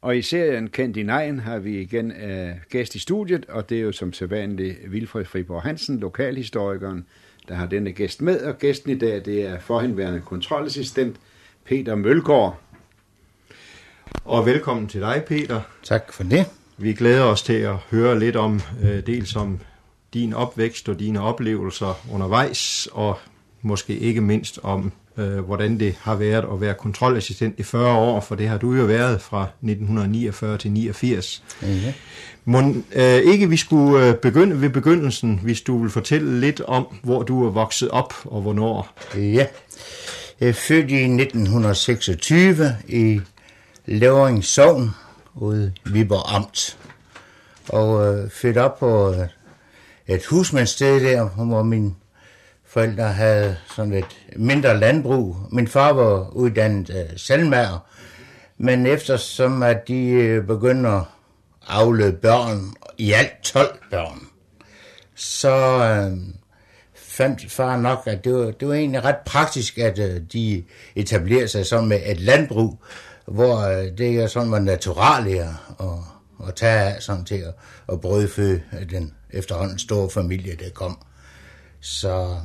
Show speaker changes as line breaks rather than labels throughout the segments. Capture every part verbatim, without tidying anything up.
Og i serien Kendt din egen har vi igen uh, gæst i studiet, og det er jo som sædvanligt Wilfred Friborg Hansen, lokalhistorikeren, der har denne gæst med. Og gæsten i dag, det er forhenværende kontrolassistent Peter Mølgaard.
Og velkommen til dig, Peter.
Tak for det.
Vi glæder os til at høre lidt om, øh, dels om din opvækst og dine oplevelser undervejs, og måske ikke mindst om, øh, hvordan det har været at være kontrolassistent i fyrre år, for det har du jo været fra nitten niogfyrre til niogfirs.
Ja.
Mon, øh, ikke vi skulle øh, begynde ved begyndelsen, hvis du vil fortælle lidt om, hvor du er vokset op og hvornår.
Ja, jeg er født i nitten seksogtyve i Levring Sogn ude i Viborg Amt, og øh, født op på et, et husmandssted der, hvor mine forældre havde sådan et mindre landbrug. Min far var uddannet øh, salgmager, men eftersom at de øh, begyndte at avle børn, i alt tolv børn, så øh, fandt far nok, at det var, det var egentlig ret praktisk, at øh, de etablerede sig sådan med et landbrug, hvor øh, det jo sådan var naturligere at, at tage af sådan til at, at brødføde den efterhånden store familie, der kom. Så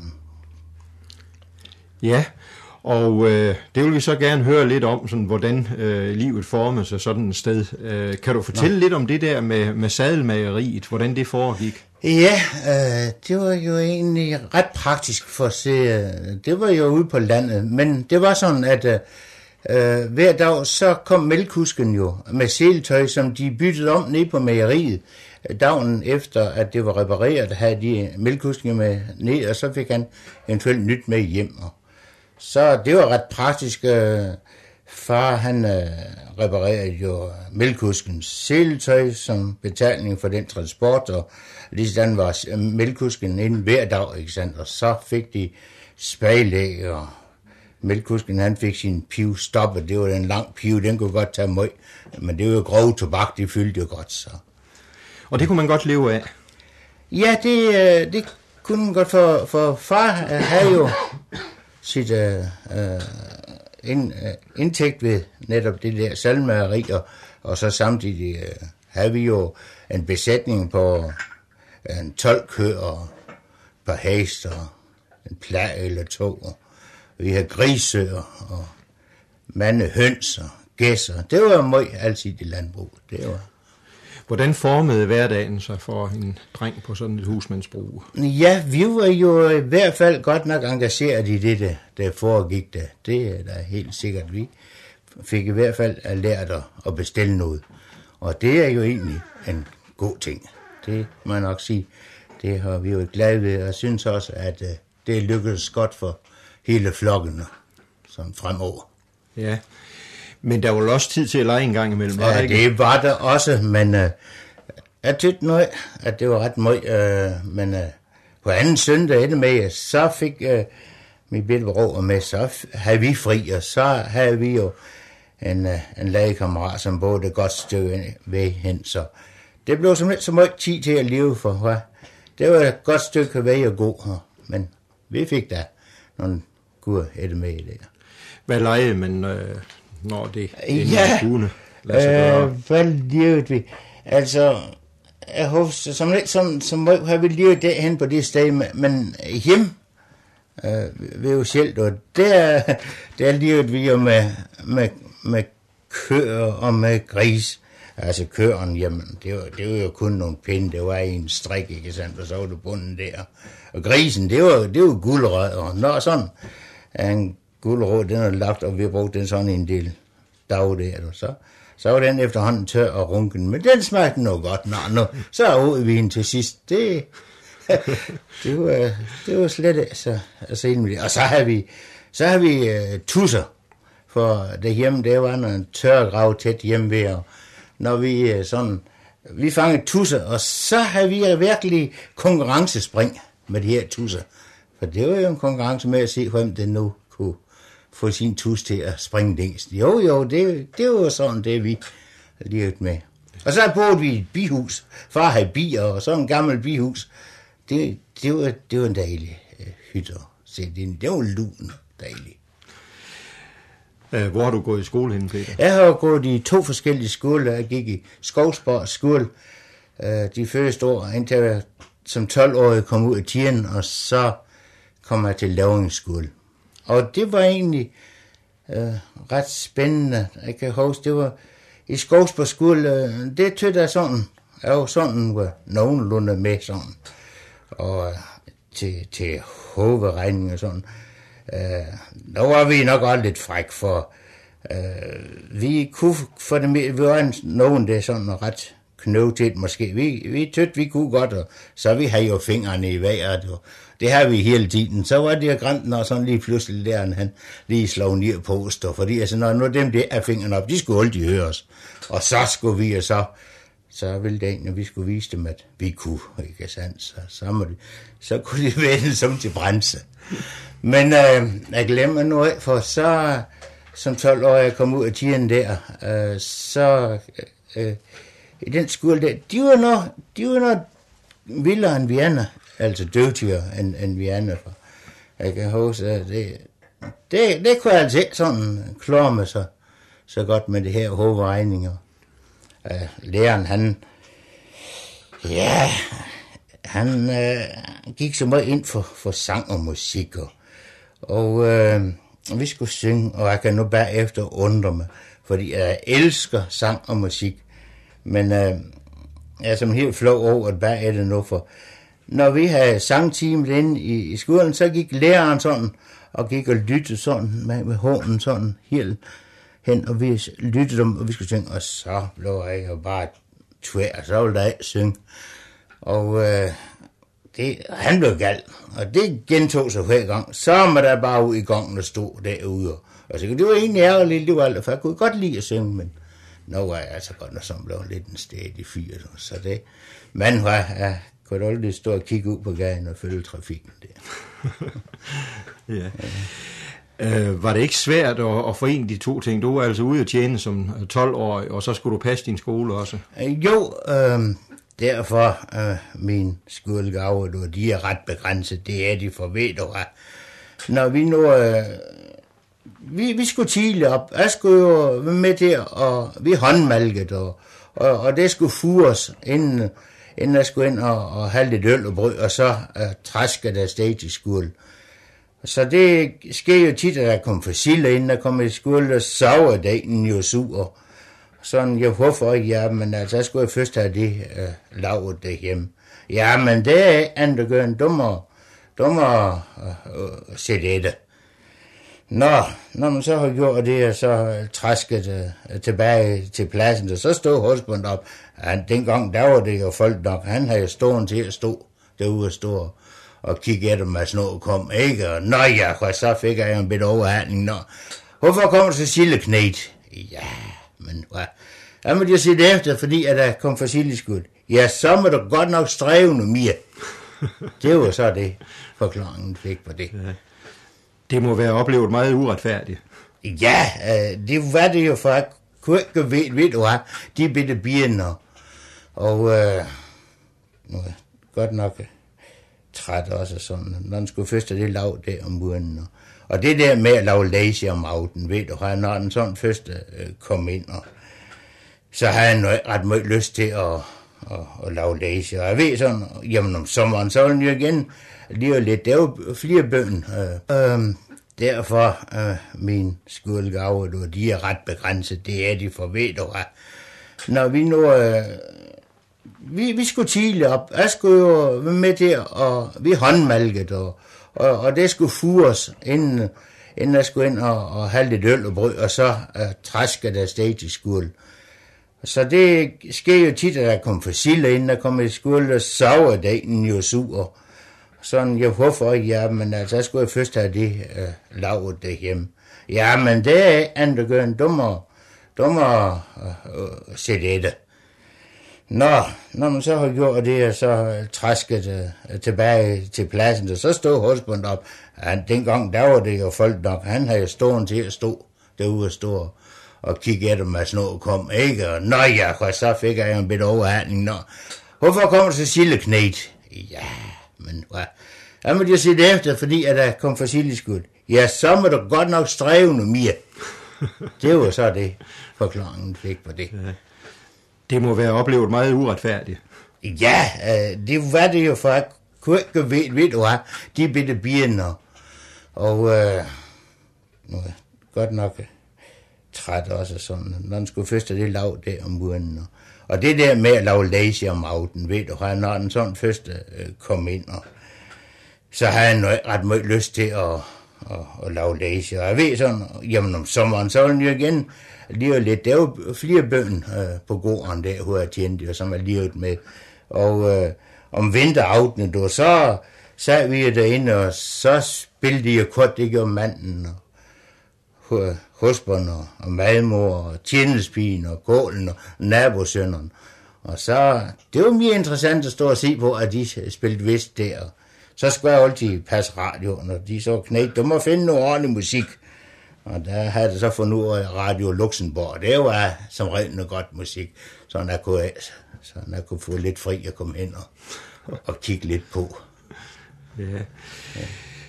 ja, og øh, det vil vi så gerne høre lidt om, sådan, hvordan øh, livet formede sig sådan et sted. Øh, kan du fortælle Nå. lidt om det der med, med sadelmageriet, hvordan det foregik?
Ja, øh, det var jo egentlig ret praktisk for at se. Det var jo ude på landet, men det var sådan, at øh, hver dag så kom mælkehusken jo med seletøj, som de byttede om ned på mejeriet. Dagen efter, at det var repareret, havde de mælkehusken med ned, og så fik han eventuelt nyt med hjem. Så det var ret praktisk. Far, han øh, reparerede jo mælkehuskens seletøj som betaling for den transport, og ligesådan var mælkehusken inden hver dag, ikke sandt? Og så fik de spejlæg, og mælkehusken, han fik sin piv stoppet. Det var en lang piv, den kunne godt tage møg, men det var jo grov tobak, det fyldte jo godt, så.
Og det kunne man godt leve af?
Ja, det, det kunne man godt, for, for far havde jo sit øh, øh, ind, øh, indtægt ved netop det der salgmageri, og, og så samtidig øh, havde vi jo en besætning på en tolv køer og et par hester, en plag eller to, og vi havde grisøer og mange høns og gæsser. Det var meget altid i landbrug. Det var.
Hvordan formede hverdagen sig for en dreng på sådan et husmandsbrug?
Ja, vi var jo i hvert fald godt nok engageret i det, der, der foregik der. Det er da helt sikkert. Vi fik i hvert fald lært at bestille noget. Og det er jo egentlig en god ting. Det må jeg nok sige. Det har vi jo glade ved, og jeg synes også, at det lykkedes godt for hele flokken sådan fremover.
Ja. Men der var også tid til at lege en gang imellem, var
ja,
det ikke?
det var der også, men øh, jeg tykte noget, at det var ret meget. Øh, men øh, på anden søndag ende med, så fik øh, min bitte bror med, så havde vi fri, og så havde vi jo en, øh, en legekammerat, som boede et godt stykke ved hen. Så det blev simpelthen så meget tid til at leve for. Hva? Det var et godt stykke vej at gå, men vi fik da nogle gode ende med i det.
Hvad legede man, øh, når det
ja,
kunne lade sig gøre?
Øh, hvad levede vi? Altså, jeg håber, som, som, som har vi levet derhen på det sted, men hjem øh, ved jo selv, og der, der levede vi jo med, med, med køer og med gris. Altså køren, jamen, det var, det var jo kun nogle pinde, det var en strik, ikke sandt, og så var det bunden der. Og grisen, det var, det var guldrød, og når sådan en guldrød, den er lagt, og vi har brugt den sådan en del dag der, og så, så var den efterhånden tør og runken, men den smagte noget godt, nå, nå, så åd vi den til sidst, det, det, var, det var slet altså, altså, og så har vi, så har vi uh, tusser, for derhjemme, der var en tørgrav tæt hjemme ved, og når vi uh, sådan, vi fangede tusser, og så har vi virkelig konkurrencespring med de her tusser, for det var jo en konkurrence med at se, hvem det nu kunne få sin tus til at springe længst. Jo, jo, det, det var sådan, det vi levede med. Og så boede vi i et bihus. Far havde bier, og så en gammel bihus. Det, det, var, det var en dejlig uh, hytte at sætte ind. Det var lun dejlig.
Hvor har du gået i skole henne, Peter?
Jeg har gået i to forskellige skoler. Jeg gik i Skovsborg skole de første år, indtil jeg som tolv-årig kom ud af tieren, og så kom jeg til Lavringsskole. Og det var egentlig øh, ret spændende. Jeg kan huske, det var i Skovsborg skole, øh, det tødte jeg sådan, jeg var sådan, var nogenlunde med sådan, og øh, til, til hovedregning og sådan. Øh, der var vi nok også lidt fræk, for øh, vi kunne for det med, vi var en, nogen, der sådan ret knøvtigt måske. Vi, vi tødte, vi kunne godt, og så vi havde jo fingrene i vejret, og det har vi hele tiden. Så var det granten, og sådan lige pludselig der, han lige slog ned på os, fordi altså, når nu dem der er fingrene op, de skulle altid høre os. Og så skulle vi, og så, så ville det egentlig, vi skulle vise dem, at vi kunne, ikke sandt? Så, så, må de, så kunne de vende som til brænse. Men øh, jeg glemmer nu af, for så, som tolv år, jeg kom ud af tieren der, øh, så øh, i den skole der, de var noget, de var noget vildere end vi andre, altså døvtigere end, end vi andre. Jeg kan huske, at det, det, det kunne jeg altså ikke sådan klare mig så, så godt med det her hovedregninger. Uh, læreren, han, ja, han uh, gik så meget ind for, for sang og musik, og, og uh, vi skulle synge, og jeg kan nu bagefter undre mig, fordi jeg elsker sang og musik, men uh, jeg er som helt flov over, at bag er det nu, for når vi havde sangteamet inde i, i skolen, så gik læreren sådan, og gik og lyttede sådan, med, med hånden sådan, helt hen, og vi lyttede dem, og vi skulle synge, og så blev jeg jo bare tvær, og så ville der ikke synge. Og øh, det, han blev gal, og det gentog sig hver gang. Så var der bare ud i gangen og stod derude, og så det var egentlig ærgerligt, det var alt, for jeg kunne godt lide at synge, men nu var jeg altså godt, og så blev lidt en stedig fyr, så det, man var, jeg kunne aldrig stå og kigge ud på gaden og følge trafikken der.
Ja. Ja. Øh, var det ikke svært at, at forene de to ting? Du var altså ude at tjene som tolv-årig, og så skulle du passe din skole også.
Øh, jo, øh, derfor øh, min skolegaver, de er ret begrænset. Det er de for ved du hvad. Når vi nu, øh, vi, vi skulle tidligt op, jeg skulle jo være med til, og vi håndmalket, og, og, og det skulle fures, inden, inden jeg skulle ind og, og have lidt øl og brød, og så øh, træske der afsted til skole. Så det sker jo tit, at der kom fossiler, inden der kom i skole, og så var dagen jo sur. Sådan, jeg hvorfor ikke? Ja, men altså, jeg skulle jo først have det øh, lavet derhjemme. Ja, men det er andet at gøre en dummer, dummer øh, øh, sæt det. Nå, når man så har gjort det, og så træsket øh, tilbage til pladsen, og så stod husbund op. Ja, dengang, der var det jo folk nok, han havde stået til at stå derude og stå og kigge efter mig, snå kom, ikke? Og nå ja, så fik jeg en bit overhandling. Nå, hvorfor kommer så sildeknet? Ja, men hvad? Jeg måtte jo se det efter, fordi at der kom for sildeskud. Ja, så må du godt nok stræve noget mere. Det var så det, forklaringen fik på det. Ja.
Det må være oplevet meget uretfærdigt.
Ja, øh, det var det jo, for jeg kunne ikke vide, ved du hvad, de bitte bier, og øh, nu er godt nok træt også sådan, når den skulle først have det lavet der om morgenen. Og, og det der med at lave lazy om aftenen, ved du hvad, når den sådan først øh, kom ind, og så havde han ret meget lyst til at, at, at lave lazy. Og jeg ved sådan, jamen om sommeren, så var den jo igen lige lidt, der var flere bøn. Øh, øh, derfor øh, min skolegaver, de er ret begrænset, det er de for ved du hvad. Når vi nu, øh, vi, vi skulle tidligt op, jeg skulle jo være med til, og vi håndmalket, og, og, og det skulle fures, inden, inden jeg skulle ind og, og have lidt øl og brød, og så øh, træske der afsted til skole. Så det sker jo tit, at der kom fossiler, inden der kom i skole, og så var dagen jo sur. Sådan, jeg hvorfor ikke? Ja, men altså, jeg skulle jo først have det øh, lavet derhjemme. Ja, men det er andet at gøre en dummer, dummer øh, øh, sæt det. Nå, når man så har gjort det, og så træsket øh, tilbage til pladsen, og så stod husbund op. Ja, dengang, der var det jo folk nok, han havde stået til at stå derude og stå og kigge efter mig, snå kom, ikke? Og nå ja, så fik jeg en bit overhandling. Nå, hvorfor kommer så sildeknet? Ja, men hvad? Jeg måtte jo se det efter, fordi at der kom for sildeskud. Ja, så må du godt nok stræve noget mere. Det var så det, forklaringen fik på det. Ja.
Det må være oplevet meget uretfærdigt.
Ja, øh, det var det jo, for jeg kunne ikke vide, ved du hvad, de bitte bierne, og øh, nu er jeg godt nok træt også sådan, når den skulle først have det lav der om morgenen, og, og det der med at lave lazy om aftenen, ved du hvad, når den sådan først øh, kom ind, og så havde jeg ret meget lyst til at, at, at lave lazy, og jeg ved sådan, jamen om sommeren, så var den jo igen lige lidt, der var flere bøn øh, på gården der, hvor jeg tjente, og som jeg livet med, og øh, om vinteraftenen, du, så sad vi derinde, og så spillede jeg kort ikke om manden, og husbånd, og, og madmor, og tjenespigen, og gålen, og nabosønneren. Og så, det var mere interessant at stå og se på, at de spillede vist der. Så skulle jeg altid passe radioen, og de så knægt, du må finde noget ordentlig musik. Og der havde jeg så fundet ud af Radio Luxembourg, og det var som regel noget godt musik, så jeg kunne, så jeg kunne få lidt fri at komme ind og, og kigge lidt på.
Ja. Ja.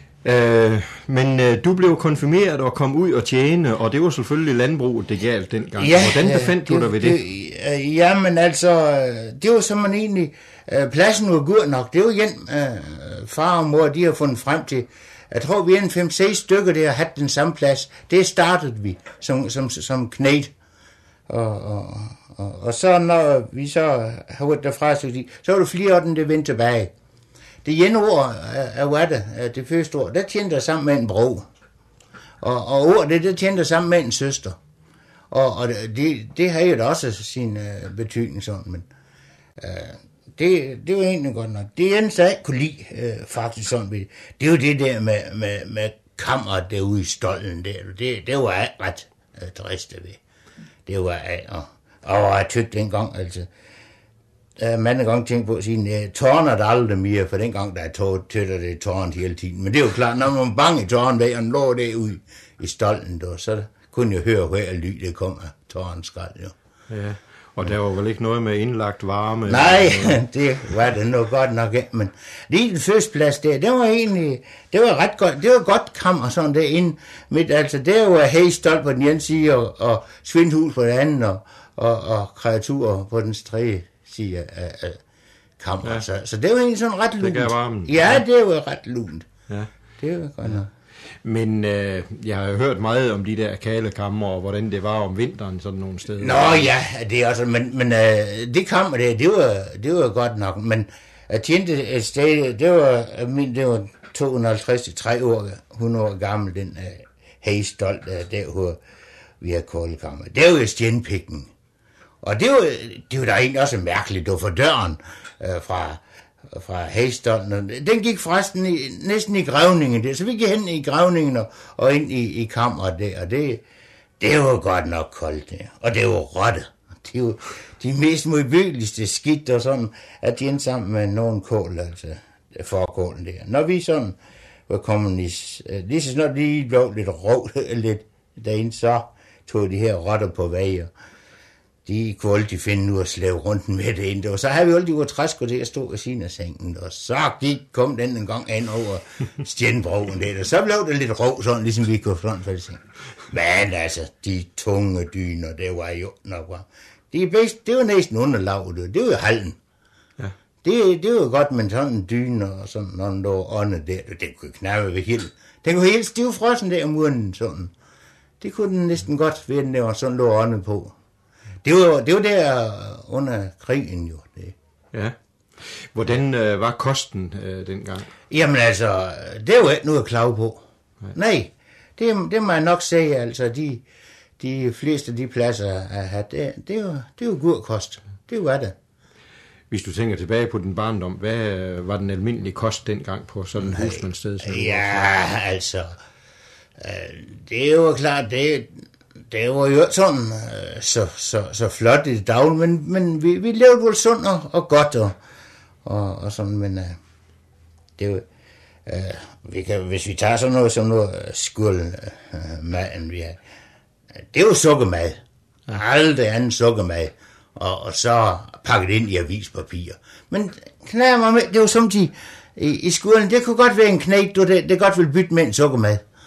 Øh, men øh, du blev konfirmeret og kom ud og tjene, og det var selvfølgelig landbruget, det galt dengang.
Ja,
hvordan befandt du dig ved det?
det? Jamen altså, det var så man egentlig, øh, pladsen var god nok. Det var igen, øh, far og mor, de har fundet frem til, jeg tror vi er en fem seks stykker, der har haft den samme plads. Det startede vi som, som, som knægt. Og, og, og, og så når vi så har været derfra, så, så var det flere af dem, der vendte tilbage. Det ene ord af hvad det, det første ord, der tjente jeg sammen med en bror. Og, og ord, det, det tjente jeg sammen med en søster. Og, og det, det har jo da også sin uh, betydning sådan, men uh, det, det var egentlig godt nok. Det eneste, jeg ikke kunne lide, uh, faktisk sådan, det er jo det der med, med, med kammeret derude i stolden der. Det, det var jeg ret uh, dristet ved. Det var jeg, og, og jeg tykte dengang, altså, jeg har mange gange tænkt på at sige, tårner der aldrig mere, for dengang der er tåret, tøtter det tårnet hele tiden. Men det er jo klart, når man bange i tårnet væk, og lå derude i stolden, då, så kunne jeg høre, hver lyd det kom af tårnens skrald, jo.
Ja, og der var vel ikke noget med indlagt varme?
Nej, det var det nok godt nok ikke, men lige den første plads der, det var egentlig, det var ret godt, det var godt kammer sådan derinde, midt, altså der var hæstolt på den ene side, og, og svindhus på den anden, og, og, og kreaturer på den tredje side af, af kammer, ja. så, så det var egentlig sådan ret lunt.
Det gav varmen.
Ja, det var ret lunt.
Ja.
Det var godt nok.
Men øh, jeg har hørt meget om de der kalekammer, og hvordan det var om vinteren sådan nogle steder.
Nå ja, det er altså, men, men øh, det kammer der, det var, det var godt nok, men jeg tjente et sted, det var, min, det var to hundrede og halvtreds til tre år, hundrede år gammel, den øh, hæstolt øh, der, hvor vi har kålekammer. Det var jo stjenpikken. Og det var, det var da egentlig også mærkeligt, det var for døren øh, fra, fra hæstolden. Den gik forresten i, næsten i grævningen der, så vi gik hen i grævningen og, og ind i, i kammeret der, og det, det var godt nok koldt der. Og det var rotte. Det var de mest modbydeligste skidt og sådan, at de endte sammen med nogen kål, altså forkålen der. Når vi sådan var kommet i, lige så snart de blev lidt rå, lidt derinde, så tog de her rotter på vej, og de kunne altid finde ud at slæve rundt med det ind. Og så havde vi altid gået træsko til at stå ved siden af sengen. Og så gik, kom den en gang ind over stjenbroen der. Og så blev det lidt rå, sådan ligesom vi kunne sådan for sengen. Men altså, de tunge dyner, det var jo nok var. De bedst, det var næsten underlaget. Det var jo halden. Ja. Det, det var godt med sådan en dyne og sådan noget der ånde der. Det kunne knæppe ved helt. Den kunne helt stivfrossen der om munden sådan. Det kunne den næsten godt ved, den der var sådan lå ånde på. Det var, det var der under krigen jo. Det.
Ja. Hvordan øh, var kosten øh, dengang?
Jamen altså, det var ikke noget at klage på. Nej, Nej det, det må jeg nok sige. Altså, de, de fleste af de pladser, jeg havde, det, det, var, det var god kost. Det var det.
Hvis du tænker tilbage på din barndom, hvad var den almindelige kost dengang på sådan et husmandssted?
Ja, altså, øh, det var klart, det Det var jo sådan øh, så, så, så flot i dagen, men, men vi, vi levede vel sundt og, og godt og, og, og sådan, men øh, det var, øh, vi kan, hvis vi tager sådan noget som noget skål øh, maden, vi har, det var sukkermad, aldrig anden sukkermad, og, og så pakket ind i avispapir. Men knæder mig med, det var som de, i, i skolen, det kunne godt være en knægt, det, det godt ville bytte med en sukkermad.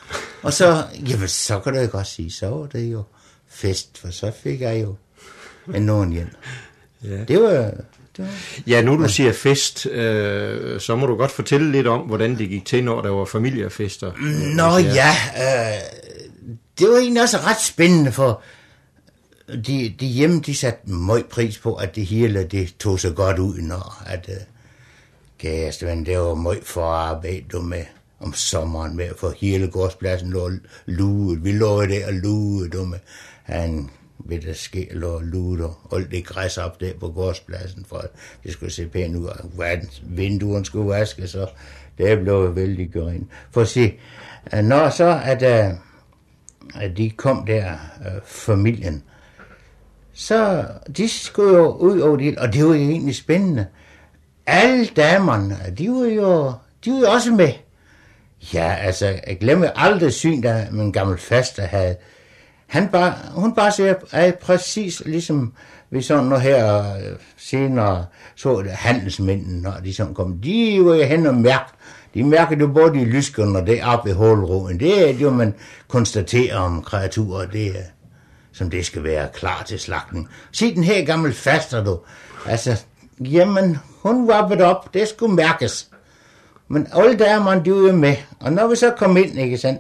Og så, jamen, så kan du jo godt sige, så var det jo fest, for så fik jeg jo en nogen hjem. Ja. Det var... Det var
ja, nu du siger fest, øh, så må du godt fortælle lidt om, hvordan det gik til, når der var familiefester.
Nå ja, øh, det var egentlig også ret spændende, for de, de hjemme, de satte meget pris på, at det hele, det tog så godt ud, når at øh, kæresten, det var meget for arbejde med om sommeren med, for hele gårdspladsen lå luet. Vi lå der og luede med, han ved der ske lå luet og alt det græs op der på gårdspladsen, for at det skulle se pænt ud, og vinduerne skulle vaske, så det blev vældig gjort. For at se, når så at, at de kom der, familien, så de skulle jo ud over det, og det var jo egentlig spændende. Alle damerne, de var jo, de var jo også med. Ja, altså, jeg glemmer aldrig syn, der min gammel faster havde. Han bare, hun bare siger, at præcis ligesom vi sådan noget her senere så det, handelsmændene, når de sådan kom, de var jo hen og mærke. De mærker jo både de lyskerne og det op i hulroen. Det er jo, man konstaterer om kreaturer, det er, som det skal være klar til slagtning. Se den her gammel faster, du. Altså, jamen, hun var op, det skulle mærkes. Men alle damerne, de var jo med. Og når vi så kom ind, ikke sandt,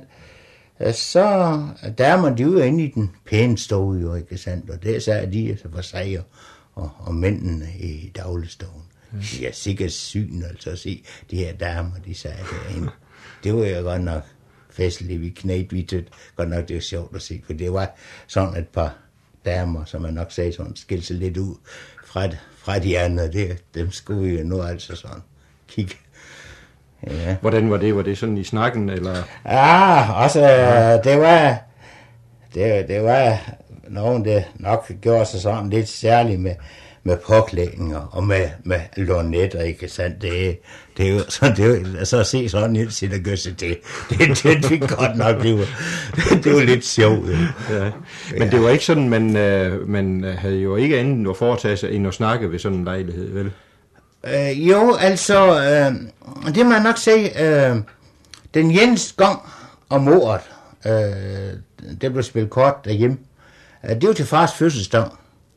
så damerne, de var jo inde i den pæne stove, jo, ikke sandt. Og der sagde de altså for sig og, og mændene i dagligstoven. Mm. Ja, sikkert syn, altså at se de her damer, de sagde derinde. Det var jo godt nok festligt, vi knæt, vi tødt. Godt nok, det var sjovt at se, for det var sådan et par damer, som man nok sagde sådan, skilte sig lidt ud fra, fra de andre. Det, dem skulle vi jo nu altså sådan kigge. Ja.
Hvordan var det? Var det sådan i snakken, eller?
Ja, også, ja. det var, det, det var nogen, der nok gjorde sig sådan lidt særligt med, med påklædninger og med, med lornetter, ikke sandt? Det, det er jo så, det er, så at se sådan helt sit at gøre sig til. Det, det, det, det godt nok, det var, det, det var lidt sjovt. Ja.
Ja. Men ja. Det var ikke sådan, man, man havde jo ikke andet at foretage sig, end at snakke ved sådan en lejlighed, vel?
Øh, jo, altså, øh, det må jeg nok sige, øh, den eneste gang om året, øh, det blev spillet kort derhjemme, øh, det var til fars fødselsdag.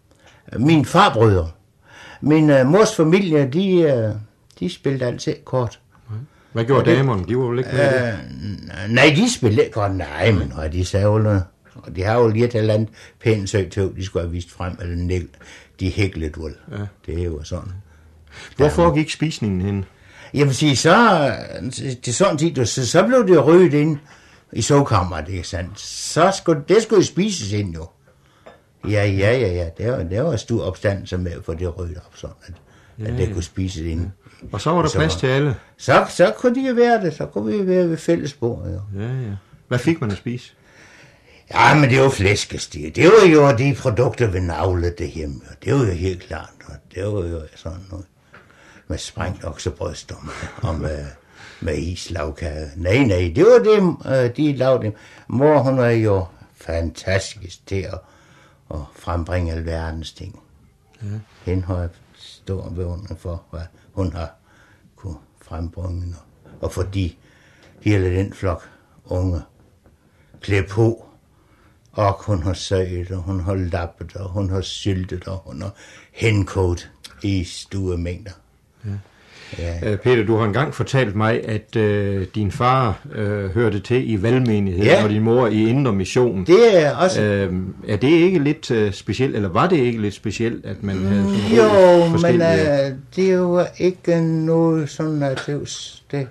Min farbrødre, min øh, mors familie, de, øh, de spillede altid kort.
Hvad gjorde damerne? De var jo ikke med det?
Øh, nej, de spillede ikke kort, nej, men og de sagde jo, og de har jo lige et eller andet pænt søgt til, de skulle have vist frem, eller nægt, de hæklede vel. Ja. Det er jo sådan.
Hvorfor gik spisningen hen?
Jeg vil sige, så, til sådan tid, så, så blev det rødt ind i sovkammeret, ikke sandt? Så skulle, det skulle spises ind jo. Ja, ja, ja, ja, det var, det var en stor opstandelse med at få det rødt op, sådan at, ja, at det kunne spises ind.
Ja. Og så var der så, plads til alle?
Så, så kunne de jo være det, så kunne vi jo være ved fællesbordet jo.
Ja, ja. Hvad fik man at spise?
Ja, men det var flæskestig. Det var jo de produkter, vi navlede derhjemme. Det var jo helt klart, og det var jo sådan noget med sprængt oksebryst og med, og med, med islagkage. Nej, nej, det var det, de lavede. Mor, hun er jo fantastisk til at, at frembringe alverdens ting. Ja. Hende har jeg stor beundring for, hvad hun har kunne frembringe. Og fordi hele den flok unge klæder på, og hun har søget, og hun har lappet, og hun har syltet, og hun har henkogt i store mængder. Ja.
Ja. Peter, du har engang fortalt mig, at øh, din far øh, hørte til i valgmenigheden, ja, og din mor i Indre Mission.
Det er også...
Øh, er det ikke lidt øh, specielt, eller var det ikke lidt specielt, at man havde
mm, jo, men øh, det var ikke noget sådan, at det,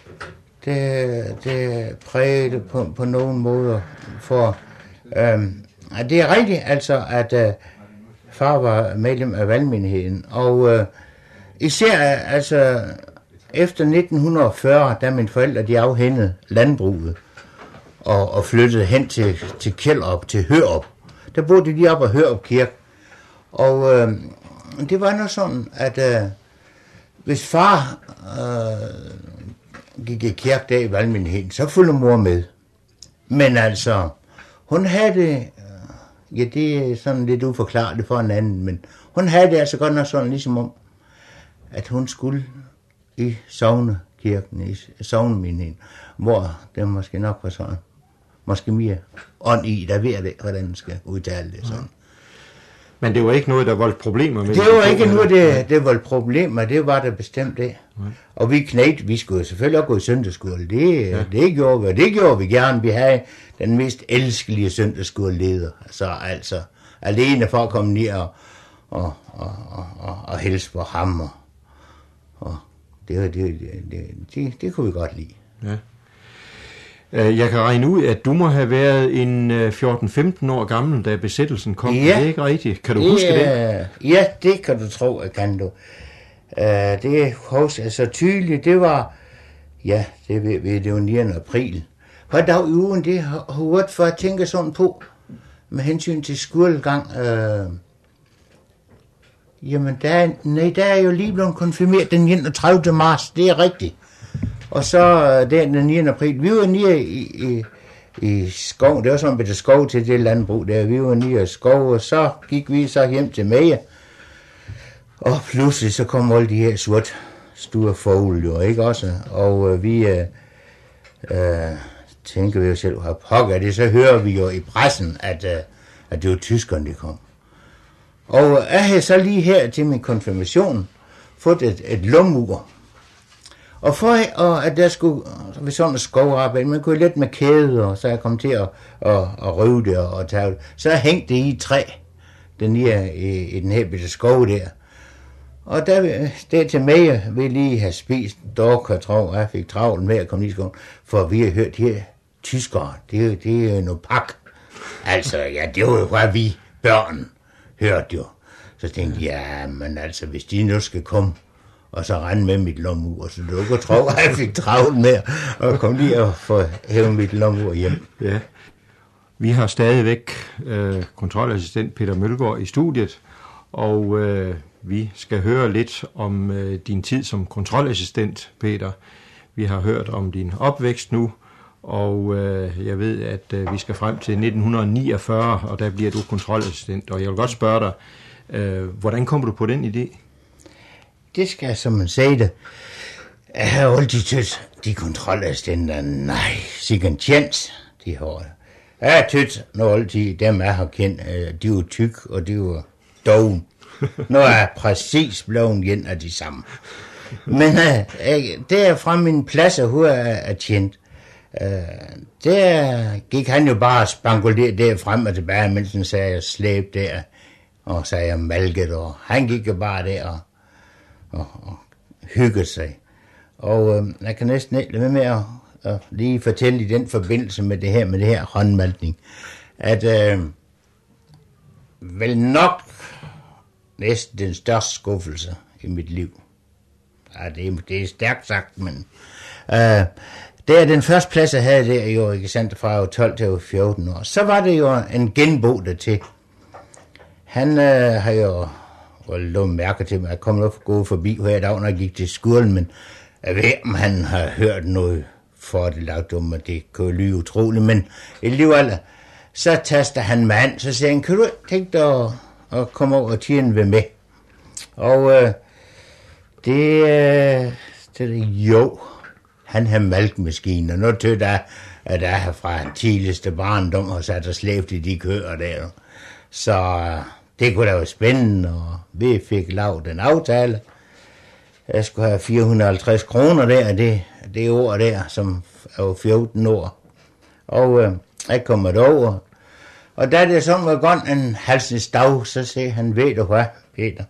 det, det prægede på, på nogen måder. For øh, det er rigtigt, altså, at øh, far var medlem af valgmenigheden, og øh, især altså efter nitten fyrre, da mine forældre de afhændede landbruget og, og flyttede hen til, til Kjellerup, til Hørup. Der boede de op af Hørup Kirke. Og øh, det var noget sådan, at øh, hvis far øh, gik i kirke der i valgmenigheden, så fulgte mor med. Men altså, hun havde det, øh, ja det er sådan lidt uforklarligt for en anden, men hun havde det altså godt nok sådan ligesom om, at hun skulle i Sognekirken, i Sognemenigheden, hvor det måske nok var sådan, måske mere ånd i, der ved det, hvordan man skal udtale det sådan.
Men det var ikke noget, der voldte problemer med
det? Det var ikke noget, det, det voldte problemer, det var det bestemt det. Ja. Og vi knægte, vi skulle selvfølgelig også gå i søndagsskole, det, ja. det gjorde vi, og det gjorde vi gerne. Vi havde den mest elskelige søndagsskoleleder, så altså alene for at komme ned og, og, og, og, og, og hilse på ham, og, og det, det, det, det, det kunne vi godt lide.
Ja. Jeg kan regne ud, at du må have været en fjorten femten år gammel, da besættelsen kom. Ja. Er det ikke rigtigt? Kan du det, huske det?
Ja, det kan du tro, at kan du. Uh, det husker jeg så tydeligt. Det var, ja, det ved vi, det var niende april. Hvad dag i ugen, det har hørt for at tænke sådan på, med hensyn til skolegang. Uh, jamen, der, nej, der er jo lige blevet konfirmeret den enogtredivte marts, det er rigtigt. Og så den, den niende april, vi var nede i, i, i skov, det var sådan et skov til det landbrug der, vi var nede i skov, og så gik vi så hjem til Maja, og pludselig så kom alle de her sort store fugle jo, ikke også, og øh, vi øh, øh, tænker vi jo selv, hvad pokker det, så hører vi jo i pressen, at, øh, at det var tyskerne, de kom. Og jeg havde så lige her til min konfirmation fået et, et lomur. Og for og at der skulle ved sådan en skovarbejde, man kunne lidt med kæde, og så jeg kom til at, at, at røve det og, og tage det. Så jeg hængte det i et træ, den her, i, i den her bitte skov der. Og der, der til mig ville lige have spist dog, jeg tror, jeg fik travlt med at komme i skoven, for vi har hørt her tyskere, det, det er noget pak. Altså, ja, det var jo, hvad vi børn hørte jo. Så tænkte jeg, ja, men altså, hvis de nu skal komme, og så rende med mit lommeur, så du kunne tro, at jeg fik travlt med at komme lige og få hævet mit lommeur hjem.
Ja. Vi har stadigvæk øh, kontrolassistent Peter Mølgaard i studiet, og øh, vi skal høre lidt om øh, din tid som kontrolassistent, Peter. Vi har hørt om din opvækst nu, og øh, jeg ved, at øh, vi skal frem til nitten niogfyrre, og der bliver du kontrolassistent. Og jeg vil godt spørge dig, øh, hvordan kommer du på den idé?
Det skal, som man sagde det, jeg har altid tødt, de kontrolassistenter, nej, sikkert en tjens, de har. Jeg har tødt, når altid dem jeg har kendt, de var tyk, og de var doven. Nu er jeg præcis blevet igen af de samme. Men uh, der fra min plads, hvor jeg er tjent, uh, der gik han jo bare spankuleret der frem og tilbage, mens han sagde slæb der, og sagde malket, og han gik jo bare der og Og, og hygge sig. Og øh, jeg kan næsten ikke lade med, med at, at lige fortælle i den forbindelse med det her, med det her håndmalkning, at øh, vel nok næsten den største skuffelse i mit liv. Ja, det, er, det er stærkt sagt, men øh, det er den første plads, jeg havde der jo, ikke sandt, fra tolv til fjorten år. Så var det jo en genbo der til. Han øh, har jo og lå mærke til, at jeg kom nok gå forbi hver dag, når jeg gik til skolen, men jeg ved, om han har hørt noget for det lagt om, at det kunne lyde utroligt, men alligevel, så taster han mig an, så siger han, kan du ikke tænke dig at, at komme over og tjene ved med? Og øh, det, øh, det jo, han har malkemaskiner, og nu tød jeg, at jeg fra en tidligste barndom har sat og slæbt i de køer der, så det kunne da være spændende, og vi fik lavet en aftale. Jeg skulle have fire hundrede og halvtreds kroner der, det, det år der, som er jo fjorten år. Og øh, jeg kommer derover. Og da det sådan var godt en halsens dag, så siger han, ved du hvad, Peter?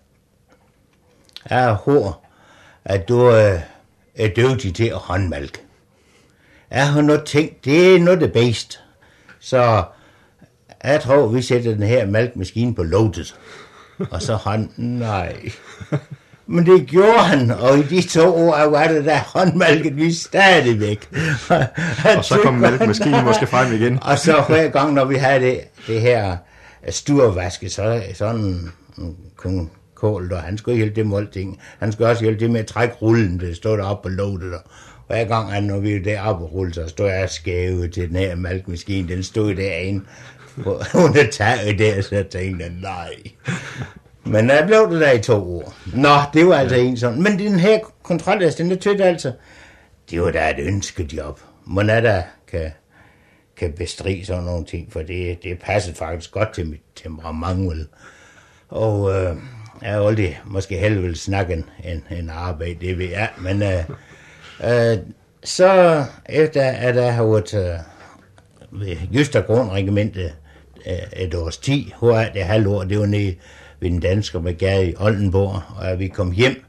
Jeg håber, at du øh, er dygtig til at håndmalke. Jeg har nu tænkt, det er noget det bedste. Så jeg tror, vi sætter den her malkemaskine på loadet. Og så han, nej. Men det gjorde han, og i de to år var det der håndmalket vi stadigvæk.
Og så kom malkemaskinen måske frem igen.
Og så hver gang, når vi havde det, det her sturvaske, så sådan kong Kål, og han skulle hjælpe det med ting. Han skulle også hjælpe det med at trække rullen, det stod deroppe på loadet. Og hver gang, når vi var deroppe og rulle, så stod jeg skæve til den her malkemaskine. Den stod derinde på, under taget der, så jeg tænkte, nej. Men jeg blev det der i to år. Nå, det var altså en sådan. Men den her kontrolassistent, den der tødte altså, det var da et ønskejob. Må jeg da kan, kan bestride sådan nogle ting, for det, det passer faktisk godt til mit temperament. Og øh, jeg har aldrig måske hellere vil snakke en, en, en arbejde, det ved jeg, men øh, øh, så efter at jeg har været øh, ved Jystergrundregimentet øh, et års tid, hvor er det halvt år, det var nede ved den danske brigade i Oldenborg, og at vi kom hjem,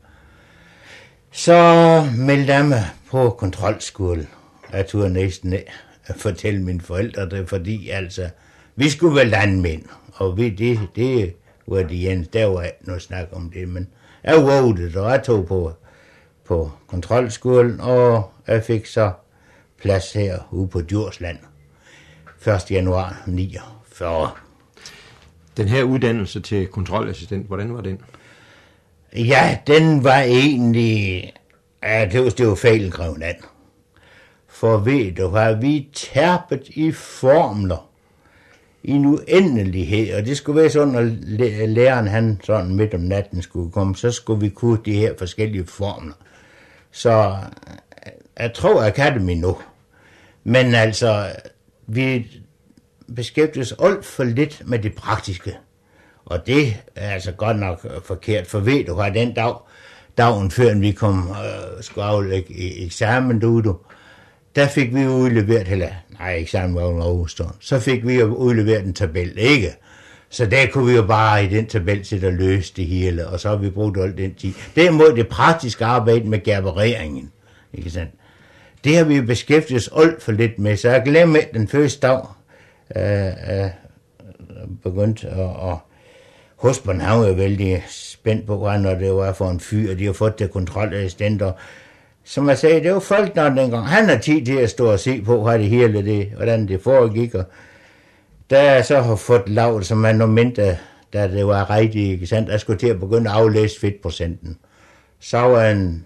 så meldte jeg mig på kontrolskole. Jeg turde næsten fortælle mine forældre det, fordi altså, vi skulle være landmænd, og vi, det, det var de eneste, der var ikke noget snak om det, men jeg vågede det, og jeg tog på, på kontrolskolen, og jeg fik så plads her ude på Djursland, første januar niogfyrre.
Den her uddannelse til kontrolassistent, hvordan var den?
Ja, den var egentlig, ja, det var, det var fejlkrævende an. For ved du hvad, vi tærpet i formler i en uendelighed, og det skulle være sådan, at læreren han sådan midt om natten skulle komme, så skulle vi kunne de her forskellige formler. Så jeg tror, jeg kan dem endnu. Men altså, vi beskæftiges alt for lidt med det praktiske. Og det er altså godt nok forkert, for ved du hvad, den dag, dagen før vi kom, øh, skulle aflægge eksamen, du, du, der fik vi udleveret, eller nej, eksamen var jo overstående, så fik vi udleveret en tabel, ikke? Så der kunne vi jo bare i den tabel sætte og løse det hele, og så har vi brugt alt den tid. Derimod det praktiske arbejde med gerbereringen, ikke sandt? Det har vi jo beskæftiget os alt for lidt med, så jeg glemmer den første dag, øh, øh, begyndte at, at Husband, han var jo vældig spændt på, når det var for en fyr, og de har fået det kontrolassistenter. Som jeg sagde, det var folk nok dengang. Han har tid til at stå og se på, hvad det hele det, hvordan det foregik. Og da jeg så har fået lavet, som man nu mente, da det var rigtigt, ikke sandt, jeg skulle til at begynde at aflæse fedtprocenten, så var en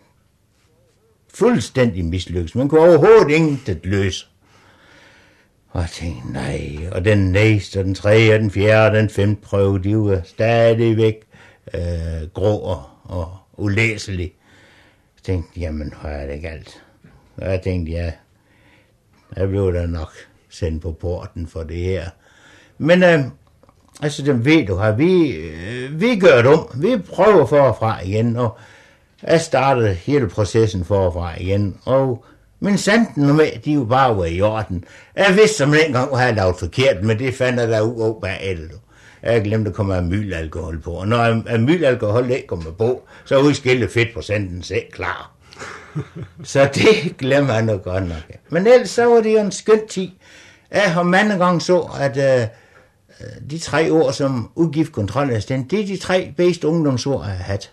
fuldstændig mislykkes. Man kunne overhovedet intet løse. Og jeg tænkte, nej, og den næste, og den tredje, og den fjerde, og den femte prøve, de var stadigvæk øh, grå og, og ulæselige. Jeg tænkte, jamen, hvor er det galt? Og jeg tænkte, ja, jeg blev da nok sendt på porten for det her. Men, øh, altså, dem ved du, har vi, øh, vi gør det om. Vi prøver forfra igen, og jeg startede hele processen forfra igen, og men sanden og med, de jo bare var i orden. Jeg vidste som dengang, hvor jeg havde lavet forkert, men det fandt jeg da ud af bagefter. Jeg glemte at komme amylalkohol på, og når amylalkohol ikke kommer på, så udskiller fedtprocenten selv klar. Så det glemmer jeg nok godt nok. Men ellers så var det jo en skøn tid. Jeg har mange gange så, at uh, de tre år som udgiftkontrolassistent, det er de tre bedste ungdomsord, jeg har haft.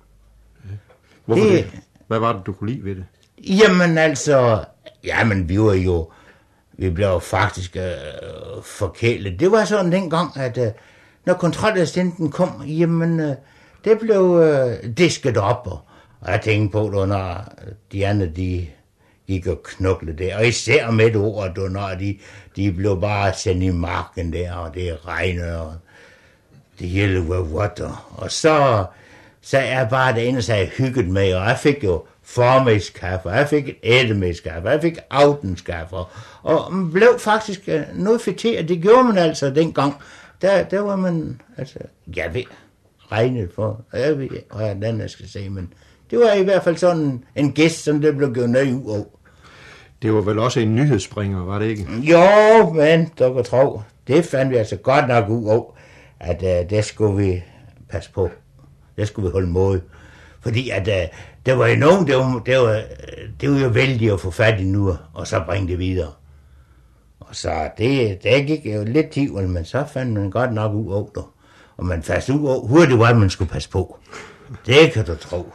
Hvorfor det? det? Hvad var det, du kunne lide ved det?
Jamen altså, jamen vi var jo, vi blev faktisk øh, forkælet. Det var sådan dengang, at øh, når kontrolassistenten kom, jamen øh, det blev øh, disket op, og, og jeg tænkte på, det, når de andre, de gik og knuklede der, og især med et ord, du, når de, de blev bare sendt i marken der, og det regnede, og det hele var vådt, og, og så, så er jeg bare det eneste, jeg hyggede med, og jeg fik jo formidagskaffe, jeg fik et eftermiddagskaffe, jeg fik aftenskaffe, og man blev faktisk noget fætteret. Det gjorde man altså dengang. Der, der var man, altså, jeg ved, regnet for, jeg ved, hvordan jeg skal sige, men det var i hvert fald sådan en gæst, som det blev gjort nøje ud af.
Det var vel også en nyhedsspringer, var det ikke?
Jo, men du kan tro, det fandt vi altså godt nok ud af, at uh, det skulle vi passe på. Det skulle vi holde måde. Fordi at uh, der var jo nogen, det var, det, var, det var jo vældig at få fat i nu, og så bringe det videre. Og så det, det gik jo lidt tid, men så fandt man godt nok ud af det. Og man fandt ud af, hvor det var, man skulle passe på. Det kan du tro.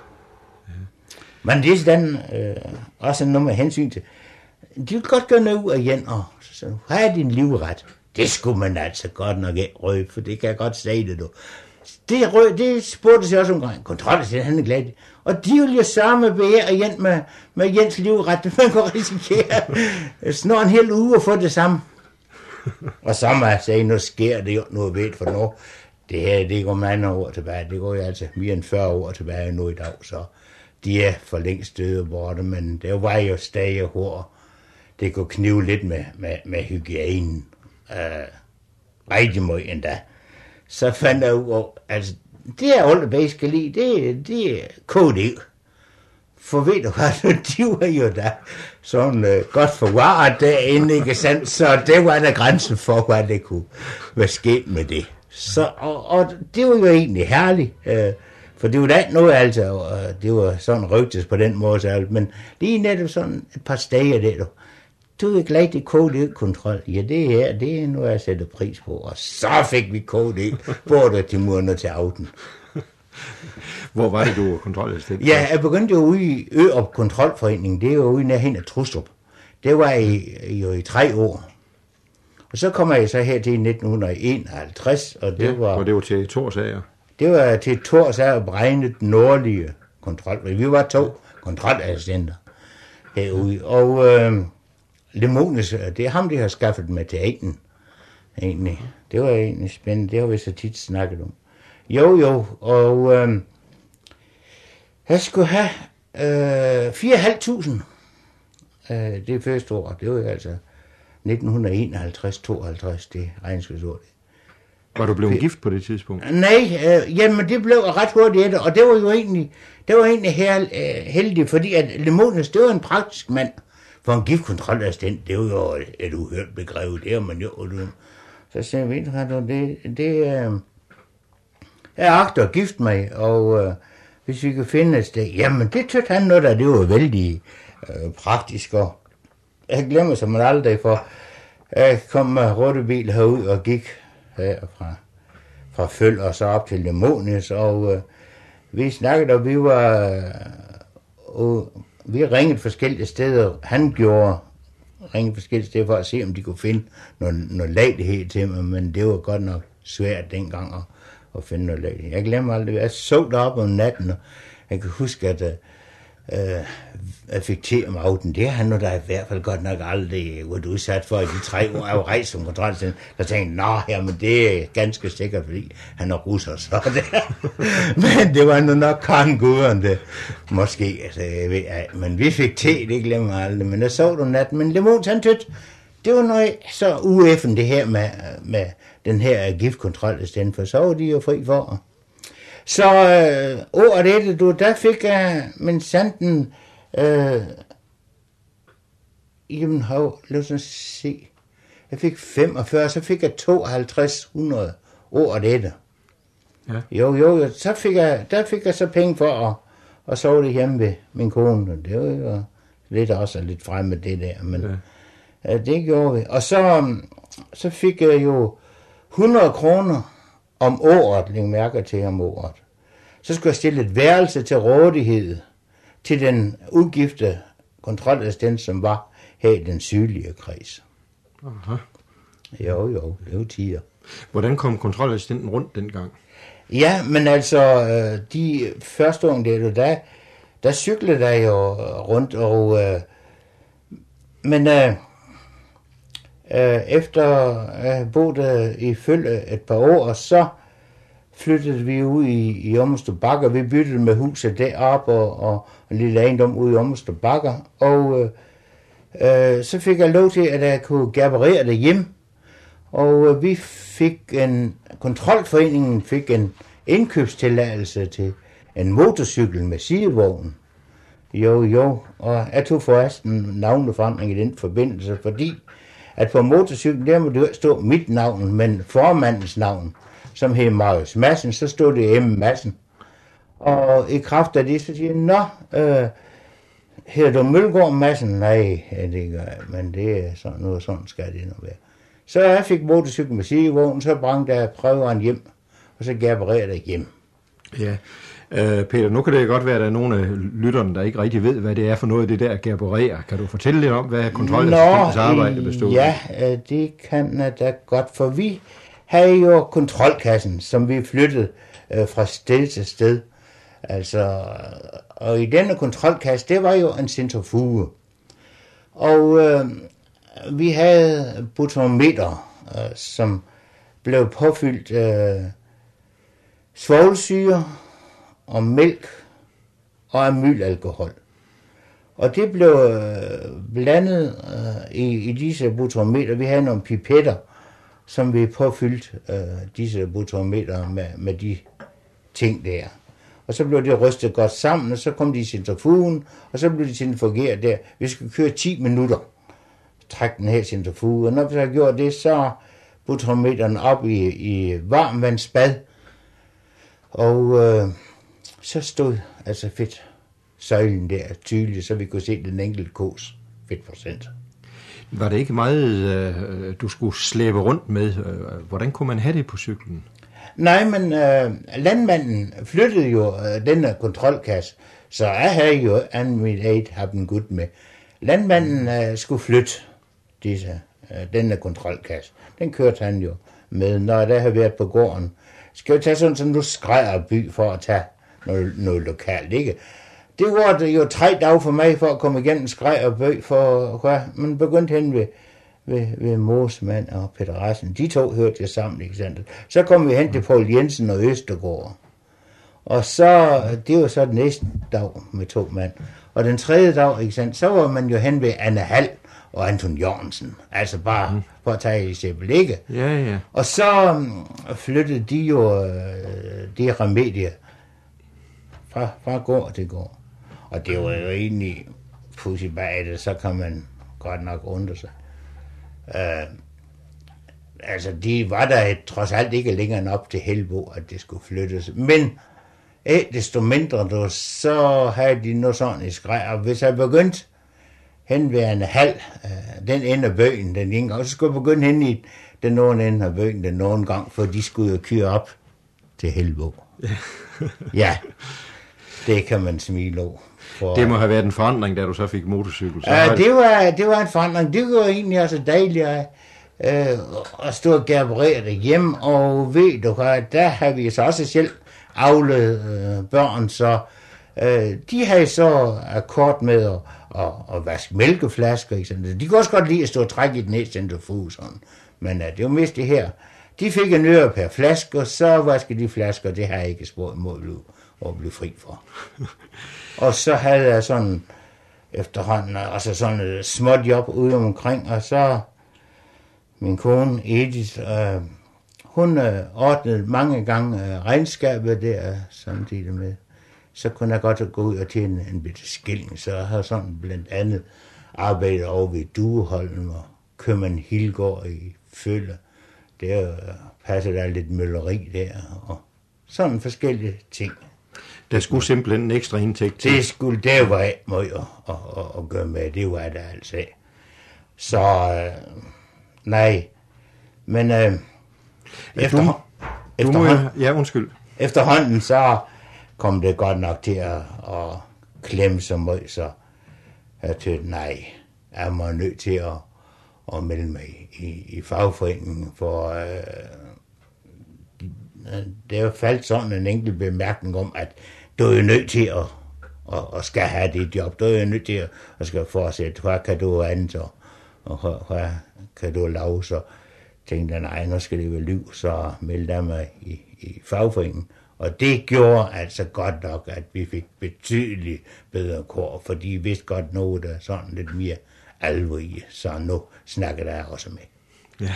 Men det er sådan, øh, også noget med hensyn til, de vil godt gøre noget ud af igen, og så sagde hvad er din livret? Det skulle man altså godt nok ikke røbe, for det kan jeg godt sige det, du. Det, røg, det spurgte sig også omgang. Kontrollassistent, han er glad. Og de vil jo samme begære igen med, med Jens livret. Man kan risikere snart en hel uge at få det samme. Og så må jeg sige, nu sker det jo noget ved, for nu, det her, det går mange år tilbage. Det går jo altså mere end fyrre år tilbage nu i dag, så de er for længst døde borte, men det var jo stadig hår. det kunne knive lidt med, med, med hygiejnen. Uh, rigtig meget endda. Så fandt jeg ud af, altså, det jeg allerbedst kan lide, det, det er K D. For ved du hvad, de var jo da sådan uh, godt forvaret derinde, ikke sandt? Så det var der grænsen for, hvad det kunne være sket med det. Så, og, og det var jo egentlig herligt, uh, for det var da ikke noget, altså, uh, det var sådan rygtes på den måde, så, men lige netop sådan et par steder der, du, du er glad, det K D-kontrol. Ja, det her, det er noget, jeg sætter pris på, og så fik vi K D, både til muren til aften.
Hvor var det, du var kontrolassistent?
Ja, jeg begyndte jo ude i Ørup Kontrolforeningen, det er jo ude nærhen af Trustrup. Det var i, jo i tre år. Og så kom jeg så her til nitten enoghalvtreds, og det
ja,
var...
og det var til Torsager?
Det var til Torsager og Bregnet nordlige kontrol. Vi var to kontrolassistenter herude, og øh, Lemonius, det er ham, de har skaffet med teateren, egentlig. Det var egentlig spændende, det har vi så tit snakket om. Jo, jo, og øh, jeg skulle have øh, fire tusind fem hundrede øh, det første år. Det var jo altså nitten enoghalvtreds tooghalvtreds, det regnskabsår.
Var du blevet gift på det tidspunkt?
Nej, øh, jamen det blev ret hurtigt efter, og det var jo egentlig, det var egentlig her, øh, heldigt, fordi at Lemonius, det var en praktisk mand. For en giftkontrolassistent, det var jo et uhørt begreb, det er man jo. Så sagde jeg, ved du, det, det øh, jeg agter at gifte mig, og øh, hvis vi kan finde et sted, jamen det tøt han noget, der det var vældig øh, praktisk, og jeg glemmer som man aldrig, for jeg kom med rutebil herud og gik her fra, fra Føl og så op til Lemonius, og øh, vi snakkede, og vi var, øh, og vi ringede forskellige steder, han gjorde ringede forskellige steder for at se, om de kunne finde noget, noget lejlighed til mig, men det var godt nok svært dengang at og finde noget lejlighed. Jeg glemmer aldrig, jeg så deroppe om natten, og jeg kan huske, at øh, jeg fik til om aftenen. Det er han nu, der i hvert fald godt nok aldrig været udsat for i de tre år, jeg var rejst som kontrolsted. Der tænkte jeg, nå, jamen det er ganske sikkert, fordi han er russer, så det. Men det var nu nok konguderen, det måske, altså, jeg ved, ja, men vi fik til, det glemmer jeg aldrig, men jeg så det om natten. Men Lemons, han tøt, det var noget så ueffen det her med, med den her giftkontrol i stedet for, så var de jo fri for. Så øh, året efter, du, der fik jeg, men sanden, øh, jamen, hav, lad os se, jeg fik femogfyrre, så fik jeg tooghalvtreds hundrede året efter. Ja. Jo, jo, jo, så fik jeg, der fik jeg så penge for at, at sove det hjemme ved min kone, det var jo lidt også lidt frem med det der, men ja. Ja, det gjorde vi. Og så, så fik jeg jo hundrede kroner om året, læg mærker til om året. Så skulle jeg stille et værelse til rådighed til den udgifte kontrolassistent, som var her i den sydlige kreds.
Aha.
Jo, jo, det er jo tider.
Hvordan kom kontrolassistenten rundt dengang?
Ja, men altså, de første år, der, der, der cyklede der jo rundt, og øh, men øh, øh, efter at have boet i Følge et par år, så flyttede vi ud i, i Ommerstrup Bakker. Vi byttede med huset deroppe og, og en lille ejendom ude i Ommerstrup Bakker. Og øh, øh, så fik jeg lov til, at jeg kunne gerberere det hjem. Og øh, vi fik en, kontrolforeningen fik en indkøbstilladelse til en motorcykel med sidevogn. Jo, jo, og jeg tog forresten navneforandring i den forbindelse, fordi at på motorcyklen, der må det ikke stå mit navn, men formandens navn, som hed Marius Madsen, så stod det M. Madsen. Og i kraft af det, så siger jeg, nå, øh, hedder du Mølgaard Madsen? Nej, ja, det gør jeg, men det er sådan noget, sådan skal det nu være. Så jeg fik motorcyklen med sidevogn, så brændte jeg prøveren hjem, og så gerbererede jeg hjem.
Ja, uh, Peter, nu kan det godt være, at der er nogle af lytterne, der ikke rigtig ved, hvad det er for noget af det der gerberere. Kan du fortælle lidt om, hvad kontrolassistentens arbejde består?
Ja, det kan jeg da godt, for vi havde jo kontrolkassen, som vi flyttede øh, fra sted til sted. Altså, og i denne kontrolkasse, det var jo en centrifuge. Og øh, vi havde butometer, øh, som blev påfyldt øh, svovlsyre og mælk og amylalkohol. Og det blev øh, blandet øh, i, i disse butrometer. Vi havde nogle pipetter, som vi påfyldte øh, disse butrometer med, med de ting der. Og så blev det rystet godt sammen, og så kom de i centrifugen, og så blev de centrifugeret der. Vi skal køre ti minutter, trække den her centrifuge, og når vi så har gjort det, så butrometeren op i, i varmvandsbad, og øh, så stod altså fedtsøjlen der tydeligt, så vi kunne se den enkelte kos fedtprocent.
Var det ikke meget, øh, du skulle slæbe rundt med? Hvordan kunne man have det på cyklen?
Nej, men øh, landmanden flyttede jo øh, denne kontrolkasse, så jeg havde jo anvidet haft den godt med. Landmanden øh, skulle flytte disse, øh, denne kontrolkasse. Den kørte han jo med, når der havde været på gården. Skal jo tage sådan, som nu skræder by for at tage noget, noget lokalt, ikke? Det var det jo tre dage for mig for at komme igennem skræder by, for man begyndte hen ved ved, ved Mosemand og Peter Rassen. De to hørte jeg sammen, ikke sandt? Så kom vi hen til Poul Jensen og Østergaard. Og så, det var så den næste dag med to mand. Og den tredje dag, ikke sandt, så var man jo hen ved Anne Hall og Anton Jørgensen. Altså bare mm. for at tage i eksempel, ikke?
Ja, ja.
Og så um, flyttede de jo uh, de remedier fra, fra gård til gård. Og det var jo egentlig pudsig bag det, så kan man godt nok undre sig. Uh, altså, de var der trods alt ikke længere end op til Helbo, at det skulle flyttes. Men eh, desto mindre, då, så havde de noget sådan i skræk. Og hvis jeg begyndte hen ved en halv, uh, den ende af bøgen, den ene gang, så skulle jeg begynde hen i den nogen ende af bøgen, den nogen gang, for de skulle jo køre op til Helbo. Ja, det kan man smile over. For,
det må have været en forandring, da du så fik motorcykel. Så
uh, det, var, det var en forandring. Det var egentlig også dejligt at, uh, at stå og gerberere det hjemme. Og ved du hvad, der har vi så også selv avlet uh, børn, så uh, de havde så akkord med at, at, at vaske mælkeflasker. Ikke? De kunne også godt lide at stå og trække i den næste centrifug. Men uh, det var mest det her. De fik en øre per flaske, og så vaskede de flasker. Det har jeg ikke spurgt imod at blive, at blive fri for. Og så havde jeg sådan efterhånden, altså sådan et småt job ude omkring, og så min kone Edith, øh, hun øh, ordnede mange gange øh, regnskabet der samtidig med. Så kunne jeg godt gå ud og tjene en bitte skilling, så jeg havde sådan blandt andet arbejdet over ved Dueholm og købmand Hilgård i Følle. Der øh, passede der lidt mølleri der, og sådan forskellige ting.
Der skulle simpelthen en ekstra indtægt til.
Det skulle, det var ikke meget at, at, at, at gøre med, det var det altså. Så, øh, nej, men øh, efter,
du,
efterhånden,
du må, ja, undskyld.
efterhånden så kom det godt nok til at, at klemme så meget, så jeg tænkte, nej, jeg må nødt til at, at melde mig i, i fagforeningen, for øh, der faldt sådan en enkelt bemærkning om, at du er jo nødt til at, at, at skal have det job. Du er jo nødt til at, at skal fortsætte. Hvad kan du andet, og, og hvad kan du lave? Så tænkte jeg, nej, nu skal det være liv, så meldte jeg mig i, i fagforeningen. Og det gjorde altså godt nok, at vi fik betydeligt bedre kår, for de vidste godt noget, der sådan lidt mere alvor i. Så nu snakker jeg også med.
Ja.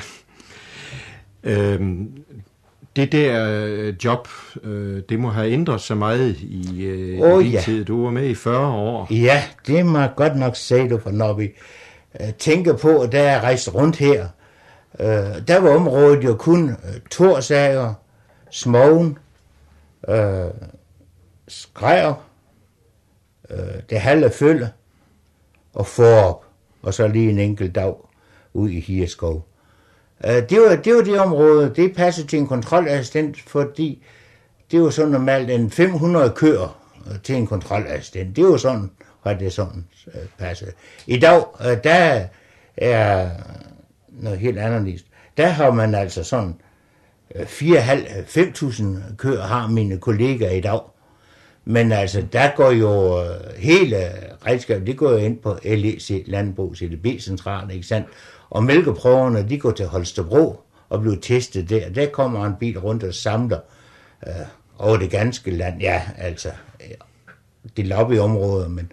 Øhm. Det der job, øh, det må have ændret sig meget i, øh, oh, i ja. tid. Du var med i fyrre år.
Ja, det må jeg godt nok sige du, for når vi øh, tænker på, at der er rejst rundt her, øh, der var området jo kun øh, Torsager, Smogen, øh, Skræer, øh, det halve Følge og Forop, og så lige en enkelt dag ud i Hirskov. Det var, det var det område, det passede til en kontrolassistent, fordi det var så normalt en fem hundrede køer til en kontrolassistent. Det var sådan, hvad det sådan uh, passede. I dag, uh, der er noget helt anderledes. Der har man altså sådan uh, fire komma fem tusind køer har mine kollegaer i dag. Men altså, der går jo uh, hele regnskabet, det går jo ind på L E C, Landbrugs E D B-centralen, ikke sandt? Og mælkeprøverne, de går til Holstebro og bliver testet der. Der kommer en bil rundt og samler øh, over det ganske land. Ja, altså, det lobbyområder, men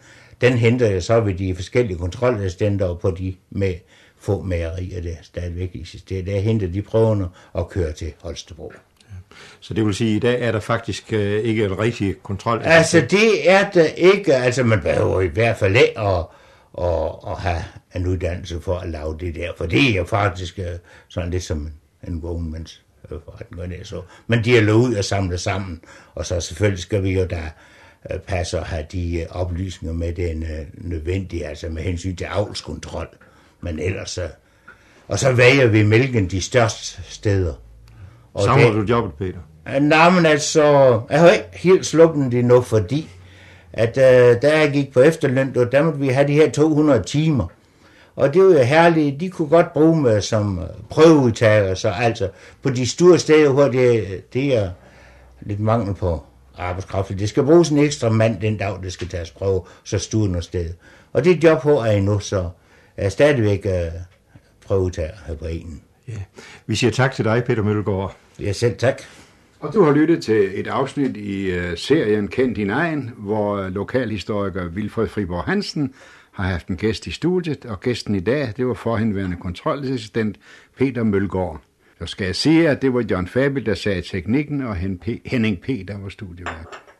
den henter jeg så ved de forskellige kontrolassistenter og på de med få mejerier, der stadigvæk eksisterer. Der henter de prøverne og kører til Holstebro.
Så det vil sige, at i dag er der faktisk øh, ikke en rigtig kontrol?
Altså det er der ikke. Altså man behøver i hvert fald ikke at, at, at have en uddannelse for at lave det der. For det er jo faktisk øh, sådan lidt som en vognmands forretning. Så. Men de er løbet ud og samlet sammen. Og så selvfølgelig skal vi jo da øh, passe og have de øh, oplysninger med, det øh, nødvendige, altså med hensyn til avlskontrol. Men ellers... Øh, og så væger vi mælken de største steder.
Savner du jobbet, Peter?
Nej, men altså, jeg har ikke helt sluppet det nu, fordi at uh, da jeg gik på efterløn, der måtte vi have de her to hundrede timer. Og det var jo herligt, de kunne godt bruge mig som prøveudtager, så altså på de store steder, hvor det, det er lidt mangel på arbejdskraft. Det skal bruges en ekstra mand den dag, det skal tages prøve, så stuer noget sted. Og det job her er endnu, så er jeg stadigvæk uh, prøveudtager her på enen.
Ja. Vi siger tak til dig, Peter Mølgaard.
Ja, selv tak.
Og du har lyttet til et afsnit i uh, serien Kend din egen, hvor lokalhistoriker Wilfred Friborg Hansen har haft en gæst i studiet, og gæsten i dag, det var forhenværende kontrolassistent Peter Mølgaard. Så skal jeg sige, at det var John Fabel, der sagde teknikken, og Henning P., der var studievært.